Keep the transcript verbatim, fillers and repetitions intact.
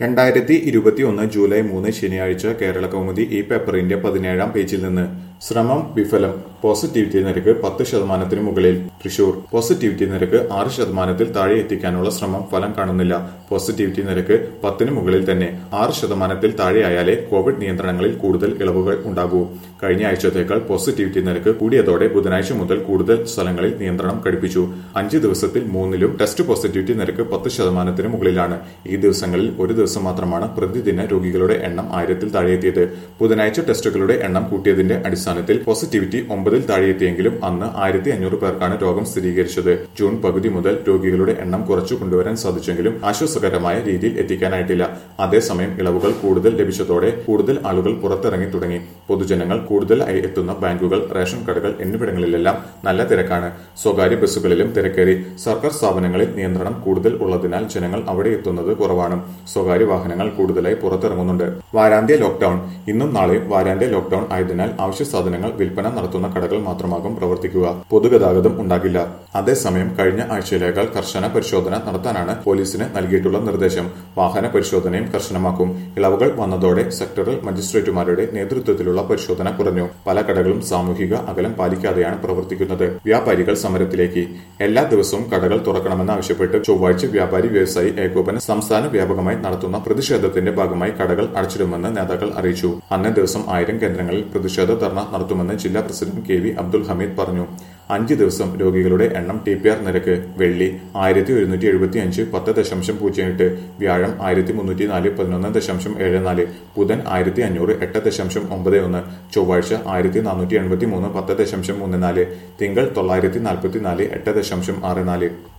രണ്ടായിരത്തി ഇരുപത്തിയൊന്ന് ജൂലൈ മൂന്ന് ശനിയാഴ്ച കേരള കൗമുദി ഈ പേപ്പറിന്റെ പതിനേഴാം പേജിൽ നിന്ന് ശ്രമം വിഫലം. പോസിറ്റിവിറ്റി നിരക്ക് പത്ത് ശതമാനത്തിന് മുകളിൽ. തൃശൂർ. പോസിറ്റിവിറ്റി നിരക്ക് ആറ് ശതമാനത്തിൽ താഴെ എത്തിക്കാനുള്ള ശ്രമം ഫലം കാണുന്നില്ല. പോസിറ്റിവിറ്റി നിരക്ക് പത്തിന് മുകളിൽ തന്നെ. ആറ് ശതമാനത്തിൽ താഴെയായാലേ കോവിഡ് നിയന്ത്രണങ്ങളിൽ കൂടുതൽ ഇളവുകൾ ഉണ്ടാകൂ. കഴിഞ്ഞ ആഴ്ചത്തേക്കാൾ പോസിറ്റിവിറ്റി നിരക്ക് കൂടിയതോടെ ബുധനാഴ്ച മുതൽ കൂടുതൽ സ്ഥലങ്ങളിൽ നിയന്ത്രണം കടുപ്പിച്ചു. അഞ്ച് ദിവസത്തിൽ മൂന്നിലും ടെസ്റ്റ് പോസിറ്റിവിറ്റി നിരക്ക് പത്ത് ശതമാനത്തിന് മുകളിലാണ്. ഈ ദിവസങ്ങളിൽ ഒരു ദിവസം മാത്രമാണ് പ്രതിദിന രോഗികളുടെ എണ്ണം ആയിരത്തിൽ താഴെയെത്തിയത്. ബുധനാഴ്ച ടെസ്റ്റുകളുടെ എണ്ണം കൂട്ടിയതിന്റെ അടിസ്ഥാനത്തിൽ പോസിറ്റിവിറ്റി ഒമ്പതിൽ താഴെയെത്തിയെങ്കിലും അന്ന് ആയിരത്തി അഞ്ഞൂറ് പേർക്കാണ് രോഗം സ്ഥിരീകരിച്ചത്. ജൂൺ പകുതി മുതൽ രോഗികളുടെ എണ്ണം കുറച്ചു കൊണ്ടുവരാൻ സാധിച്ചെങ്കിലും ആശ്വാസകരമായ രീതിയിൽ എത്തിക്കാനായിട്ടില്ല. അതേസമയം ഇളവുകൾ കൂടുതൽ ലഭിച്ചതോടെ കൂടുതൽ ആളുകൾ പുറത്തിറങ്ങി തുടങ്ങി. പൊതുജനങ്ങൾ കൂടുതലായി എത്തുന്ന ബാങ്കുകൾ, റേഷൻ കടകൾ എന്നിവിടങ്ങളിലെല്ലാം നല്ല തിരക്കാണ്. സ്വകാര്യ ബസ്സുകളിലും തിരക്കേറി. സർക്കാർ സ്ഥാപനങ്ങളിൽ നിയന്ത്രണം കൂടുതൽ ഉള്ളതിനാൽ ജനങ്ങൾ അവിടെ എത്തുന്നത് കുറവാണ്. സ്വകാര്യ വാഹനങ്ങൾ കൂടുതലായി പുറത്തിറങ്ങുന്നുണ്ട്. വാരാന്ത്യ ലോക്ഡൌൺ. ഇന്നും നാളെയും വാരാന്ത്യ ലോക്ഡൌൺ ആയതിനാൽ അവശ്യ സാധനങ്ങൾ വിൽപ്പന നടത്തുന്ന കടകൾ മാത്രമാകും പ്രവർത്തിക്കുക. പൊതുഗതാഗതം ഉണ്ടാകില്ല. അതേസമയം കഴിഞ്ഞ ആഴ്ചയിലേക്കാൾ കർശന പരിശോധന നടത്താനാണ് പോലീസിന് നൽകിയിട്ടുള്ള നിർദ്ദേശം. വാഹന പരിശോധനയും കർശനമാക്കും. ഇളവുകൾ വന്നതോടെ സെക്ടറൽ മജിസ്ട്രേറ്റുമാരുടെ നേതൃത്വത്തിലുള്ള പരിശോധന കുറഞ്ഞു. പല കടകളും സാമൂഹിക അകലം പാലിക്കാതെയാണ് പ്രവർത്തിക്കുന്നത്. വ്യാപാരികൾ സമരത്തിലേക്ക്. എല്ലാ ദിവസവും കടകൾ തുറക്കണമെന്നാവശ്യപ്പെട്ട് ചൊവ്വാഴ്ച വ്യാപാരി വ്യവസായി ഏകോപന സംസ്ഥാന വ്യാപകമായി നടത്തുന്ന പ്രതിഷേധത്തിന്റെ ഭാഗമായി കടകൾ അടച്ചിടുമെന്ന് നേതാക്കൾ അറിയിച്ചു. അന്നേ ദിവസം ആയിരം കേന്ദ്രങ്ങളിൽ പ്രതിഷേധ ധർണ നടത്തുമെന്ന് ജില്ലാ president K V Abdul Hameed പറഞ്ഞു. അഞ്ച് ദിവസം രോഗികളുടെ എണ്ണം ടി പി ആർ നിരക്ക്. വെള്ളി ആയിരത്തി ഒരുന്നൂറ്റി എഴുപത്തി അഞ്ച് പത്ത് ദശാംശം പൂജ്യം എട്ട്. വ്യാഴം ആയിരത്തി മുന്നൂറ്റി നാല് പതിനൊന്ന് ദശാംശം ഏഴ് നാല്. ബുധൻ ആയിരത്തി അഞ്ഞൂറ് എട്ട് ദശാംശം ഒമ്പത് ഒന്ന്. ചൊവ്വാഴ്ച ആയിരത്തി നാനൂറ്റി എൺപത്തി മൂന്ന് പത്ത് ദശാംശം മൂന്ന് നാല്. തിങ്കൾ തൊള്ളായിരത്തി നാൽപ്പത്തി നാല് എട്ട് ദശാംശം ആറ് നാല്.